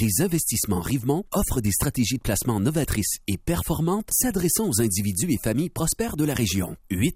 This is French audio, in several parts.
Les investissements Rivemont offrent des stratégies de placement novatrices et performantes s'adressant aux individus et familles prospères de la région.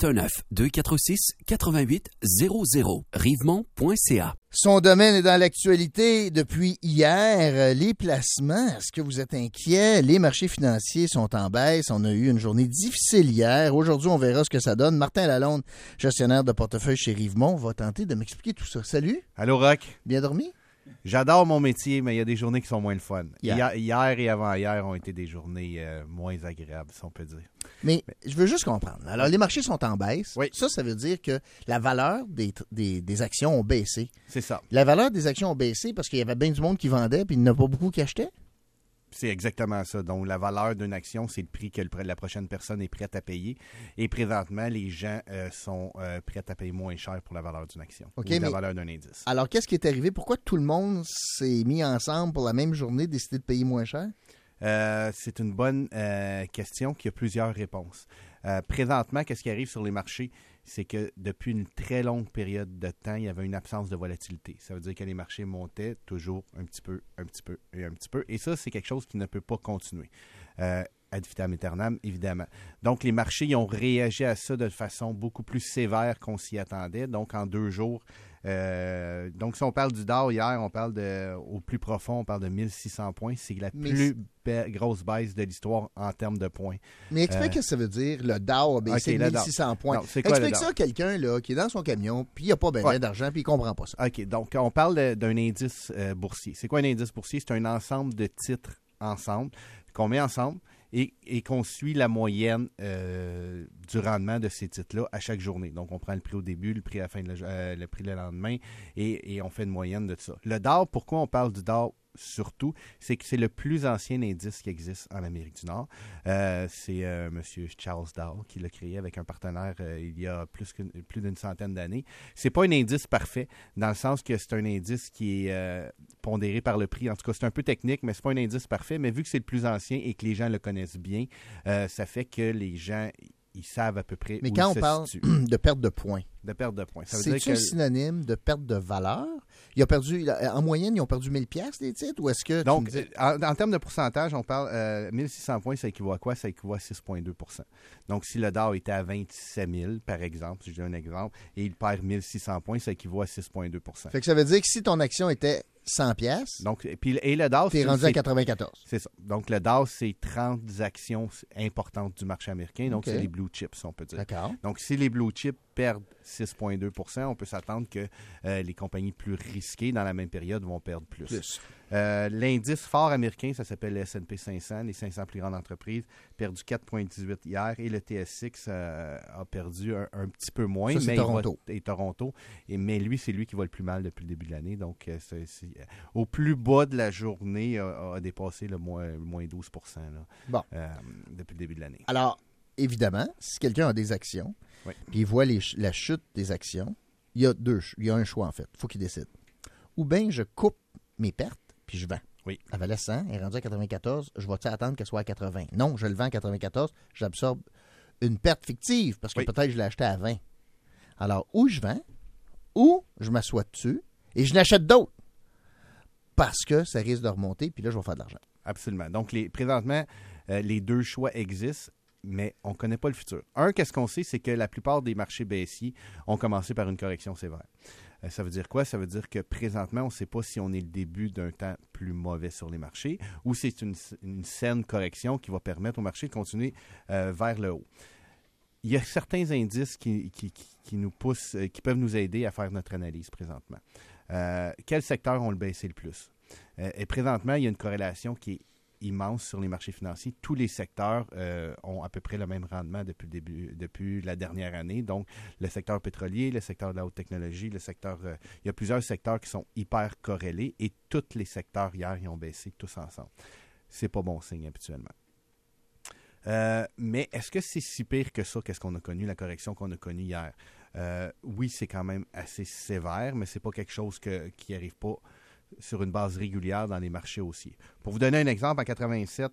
819-246-8800. Rivemont.ca. Son domaine est dans l'actualité depuis hier. Les placements, est-ce que vous êtes inquiet? Les marchés financiers sont en baisse. On a eu une journée difficile hier. Aujourd'hui, on verra ce que ça donne. Martin Lalonde, gestionnaire de portefeuille chez Rivemont, va tenter de m'expliquer tout ça. Salut. Allô, Rock. Bien dormi? J'adore mon métier, mais il y a des journées qui sont moins le fun. Hier et avant-hier ont été des journées moins agréables, si on peut dire. Mais je veux juste comprendre. Alors, les marchés sont en baisse. Oui. Ça veut dire que la valeur des actions ont baissé. C'est ça. La valeur des actions ont baissé parce qu'il y avait bien du monde qui vendait puis il n'y en a pas beaucoup qui achetaient? C'est exactement ça. Donc, la valeur d'une action, c'est le prix que la prochaine personne est prête à payer. Et présentement, les gens sont prêts à payer moins cher pour la valeur d'une action ou la valeur d'un indice. Alors, qu'est-ce qui est arrivé? Pourquoi tout le monde s'est mis ensemble pour la même journée, décider de payer moins cher? C'est une bonne question qui a plusieurs réponses. Présentement, qu'est-ce qui arrive sur les marchés? C'est que depuis une très longue période de temps, il y avait une absence de volatilité. Ça veut dire que les marchés montaient toujours un petit peu. Et ça, c'est quelque chose qui ne peut pas continuer. Ad vitam aeternam, évidemment. Donc, les marchés ils ont réagi à ça de façon beaucoup plus sévère qu'on s'y attendait. Donc, en 2 jours, donc si on parle du Dow hier, on parle au plus profond, on parle de 1600 points. C'est la plus grosse baisse de l'histoire en termes de points. Mais explique ce que ça veut dire, le Dow a baissé de 1600 points. Non, explique ça à quelqu'un là, qui est dans son camion, puis il n'a pas bien d'argent, puis il ne comprend pas ça. OK, donc on parle d'un indice boursier. C'est quoi un indice boursier? C'est un ensemble de titres ensemble, qu'on met ensemble, et qu'on suit la moyenne du rendement de ces titres-là à chaque journée. Donc, on prend le prix au début, le prix à la fin, le prix le lendemain, et on fait une moyenne de ça. Le Dow, pourquoi on parle du Dow surtout, c'est que c'est le plus ancien indice qui existe en Amérique du Nord. C'est M. Charles Dow qui l'a créé avec un partenaire il y a plus d'une centaine d'années. C'est pas un indice parfait, dans le sens que c'est un indice qui est pondéré par le prix. En tout cas, c'est un peu technique, mais c'est pas un indice parfait. Mais vu que c'est le plus ancien et que les gens le connaissent bien, ça fait que les gens ils savent à peu près mais où quand ils on parle situent. De perte de points, ça veut c'est-tu dire que synonyme de perte de valeur? Il a perdu, en moyenne, ils ont perdu 1000 pièces les titres, ou est-ce que... Donc, en termes de pourcentage, on parle 1600 points, ça équivaut à quoi? Ça équivaut à 6,2 %. Donc, si le Dow était à 27 000, par exemple, si je donne un exemple, et il perd 1600 points, ça équivaut à 6,2 %. Fait que ça veut dire que si ton action était 100 pièces, donc, et le Dow, t'es rendu à 94. C'est ça. Donc, le Dow, c'est 30 actions importantes du marché américain. Donc, c'est les blue chips, on peut dire. D'accord. Donc, si les blue chips perdent 6,2 %, on peut s'attendre que les compagnies plus risquées dans la même période vont perdre plus. L'indice fort américain, ça s'appelle le S&P 500, les 500 plus grandes entreprises, perdu 4,18 hier, et le TSX a perdu un petit peu moins. Ça, c'est Toronto. Toronto. Mais lui, c'est lui qui va le plus mal depuis le début de l'année. Donc, au plus bas de la journée, a dépassé le moins 12 % là, depuis le début de l'année. Alors, évidemment, si quelqu'un a des actions, puis il voit la chute des actions, il y a un choix, en fait. Il faut qu'il décide. Ou bien je coupe mes pertes, puis je vends. Oui. Elle valait 100, elle est rendue à 94, je vais-tu attendre qu'elle soit à 80? Non, je le vends à 94, j'absorbe une perte fictive, parce que peut-être je l'ai acheté à 20. Alors, ou je vends, ou je m'assois dessus, et je n'achète d'autres. Parce que ça risque de remonter, puis là, je vais faire de l'argent. Absolument. Donc, présentement, les deux choix existent, mais on ne connaît pas le futur. Qu'est-ce qu'on sait, c'est que la plupart des marchés baissiers ont commencé par une correction sévère. Ça veut dire quoi? Ça veut dire que présentement, on ne sait pas si on est le début d'un temps plus mauvais sur les marchés ou c'est une saine correction qui va permettre au marché de continuer vers le haut. Il y a certains indices qui nous poussent, qui peuvent nous aider à faire notre analyse présentement. Quels secteurs ont le baissé le plus? Et présentement, il y a une corrélation qui est immense sur les marchés financiers. Tous les secteurs ont à peu près le même rendement depuis la dernière année. Donc, le secteur pétrolier, le secteur de la haute technologie, il y a plusieurs secteurs qui sont hyper corrélés et tous les secteurs hier, ils ont baissé tous ensemble. C'est pas bon signe habituellement. Mais est-ce que c'est si pire que ça, qu'est-ce qu'on a connu, la correction qu'on a connue hier? Oui, c'est quand même assez sévère, mais c'est pas quelque chose qui n'arrive pas sur une base régulière dans les marchés haussiers. Pour vous donner un exemple, en 87,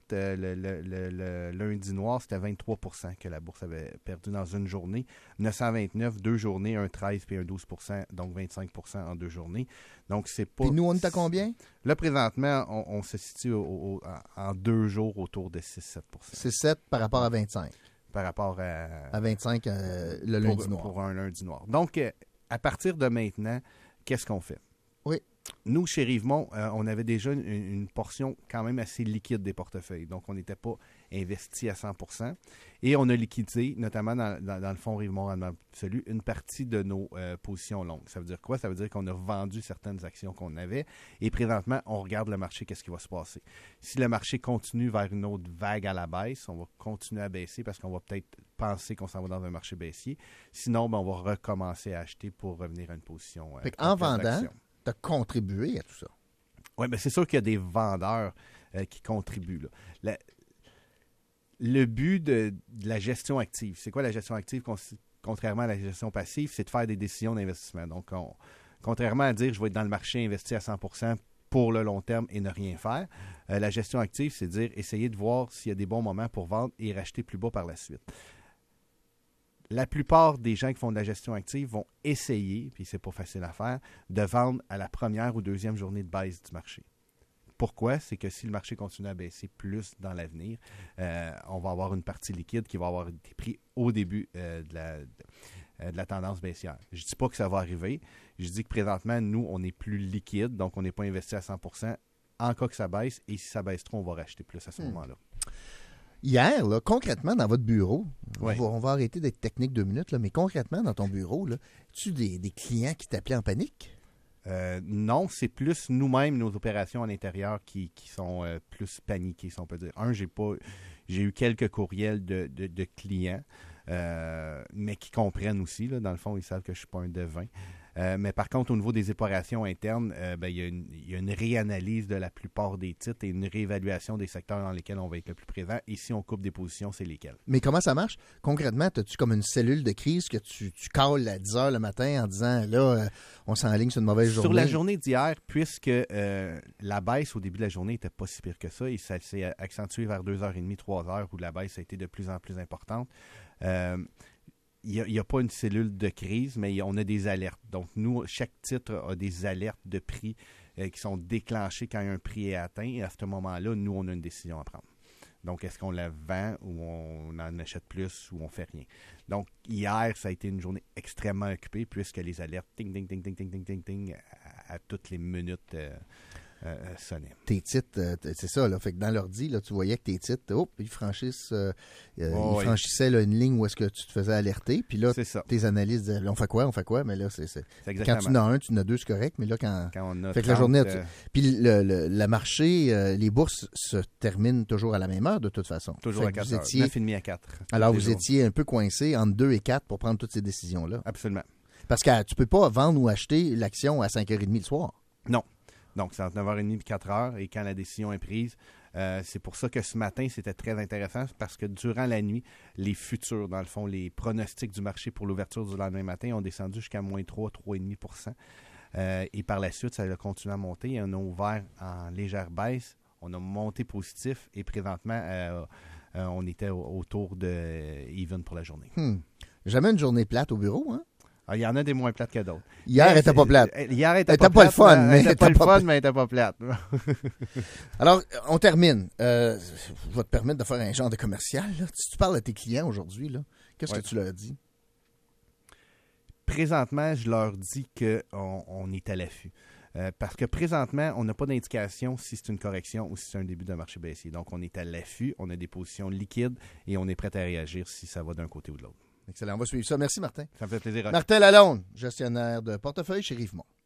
le lundi noir, c'était 23 % que la bourse avait perdu dans une journée. 929, 2 journées, un 13 puis un 12 %, donc 25 % en 2 journées. Donc, c'est pas... Puis nous, on est à combien? Là, présentement, on se situe en 2 jours autour de 6-7 %. C'est 7 par rapport à 25. Par rapport à 25 le lundi noir. Pour un lundi noir. Donc, à partir de maintenant, qu'est-ce qu'on fait? Oui. Nous, chez Rivemont, on avait déjà une portion quand même assez liquide des portefeuilles. Donc, on n'était pas investi à 100 % et on a liquidé, notamment dans le fonds Rivemont Rendement Absolu, une partie de nos positions longues. Ça veut dire quoi? Ça veut dire qu'on a vendu certaines actions qu'on avait et présentement, on regarde le marché, qu'est-ce qui va se passer. Si le marché continue vers une autre vague à la baisse, on va continuer à baisser parce qu'on va peut-être penser qu'on s'en va dans un marché baissier. Sinon, on va recommencer à acheter pour revenir à une position. En vendant, tu as contribué à tout ça. Oui, mais c'est sûr qu'il y a des vendeurs qui contribuent. Là. Le but de la gestion active, c'est quoi la gestion active contrairement à la gestion passive? C'est de faire des décisions d'investissement. Donc, contrairement à dire je vais être dans le marché investi à 100 % pour le long terme et ne rien faire, la gestion active, c'est de dire essayer de voir s'il y a des bons moments pour vendre et racheter plus bas par la suite. La plupart des gens qui font de la gestion active vont essayer, puis c'est pas facile à faire, de vendre à la première ou deuxième journée de baisse du marché. Pourquoi? C'est que si le marché continue à baisser plus dans l'avenir, on va avoir une partie liquide qui va avoir des prix au début de la tendance baissière. Je ne dis pas que ça va arriver. Je dis que présentement, nous, on est plus liquide, donc on n'est pas investi à 100 % en cas que ça baisse. Et si ça baisse trop, on va racheter plus à ce moment-là. Hier, là, concrètement, dans votre bureau, ouais. on va arrêter d'être technique 2 minutes, là, mais concrètement, dans ton bureau, as-tu des clients qui t'appelaient en panique? Non, c'est plus nous-mêmes, nos opérations à l'intérieur qui sont plus paniquées, si on peut dire. J'ai eu quelques courriels de clients, mais qui comprennent aussi. Là, dans le fond, ils savent que je ne suis pas un devin. Mais par contre, au niveau des opérations internes, il y a une réanalyse de la plupart des titres et une réévaluation des secteurs dans lesquels on va être le plus présent. Et si on coupe des positions, c'est lesquels. Mais comment ça marche? Concrètement, as-tu comme une cellule de crise que tu cales à 10 heures le matin en disant, là, on s'enligne sur une mauvaise journée? Sur la journée d'hier, puisque la baisse au début de la journée n'était pas si pire que ça, et ça s'est accentué vers 2h30, 3h, où la baisse a été de plus en plus importante, il n'y a pas une cellule de crise, mais on a des alertes. Donc, nous, chaque titre a des alertes de prix qui sont déclenchées quand un prix est atteint. Et à ce moment-là, nous, on a une décision à prendre. Donc, est-ce qu'on la vend ou on en achète plus ou on fait rien? Donc, hier, ça a été une journée extrêmement occupée puisque les alertes, ting, ting, ting, ting, ting, ting, ting, ting, à toutes les minutes sonnaient. Tes titres, c'est ça, là. Fait que dans l'ordi, là, tu voyais que tes titres, ils franchissaient là, une ligne où est-ce que tu te faisais alerter. Puis là, tes analyses disaient, on fait quoi? Mais là, c'est quand tu en as un, tu en as deux, c'est correct. Mais là, quand on a fait 30, que la journée... Puis le marché, les bourses se terminent toujours à la même heure, de toute façon. Toujours à 4 heures. 9h30 à 4. Alors, vous étiez un peu coincé entre 2 et 4 pour prendre toutes ces décisions-là. Absolument. Parce que tu peux pas vendre ou acheter l'action à 5h30 le soir. Non. Donc, c'est entre 9h30 et 4h. Et quand la décision est prise, c'est pour ça que ce matin, c'était très intéressant parce que durant la nuit, les futurs, dans le fond, les pronostics du marché pour l'ouverture du lendemain matin ont descendu jusqu'à moins 3, 3,5 %. Et par la suite, ça a continué à monter. On a ouvert en légère baisse. On a monté positif et présentement, on était autour de even pour la journée. Jamais une journée plate au bureau, hein? Il y en a des moins plates que d'autres. Hier, elle n'était pas plate. Hier, elle n'était pas le fun, mais elle n'était pas plate. Alors, on termine. Je vais te permettre de faire un genre de commercial. Là. Si tu parles à tes clients aujourd'hui, là, qu'est-ce que tu leur dis? Présentement, je leur dis qu'on est à l'affût. Parce que présentement, on n'a pas d'indication si c'est une correction ou si c'est un début d'un marché baissier. Donc, on est à l'affût, on a des positions liquides et on est prêt à réagir si ça va d'un côté ou de l'autre. Excellent, on va suivre ça. Merci, Martin. Ça me fait plaisir. Martin Lalonde, gestionnaire de portefeuille chez Rivemont.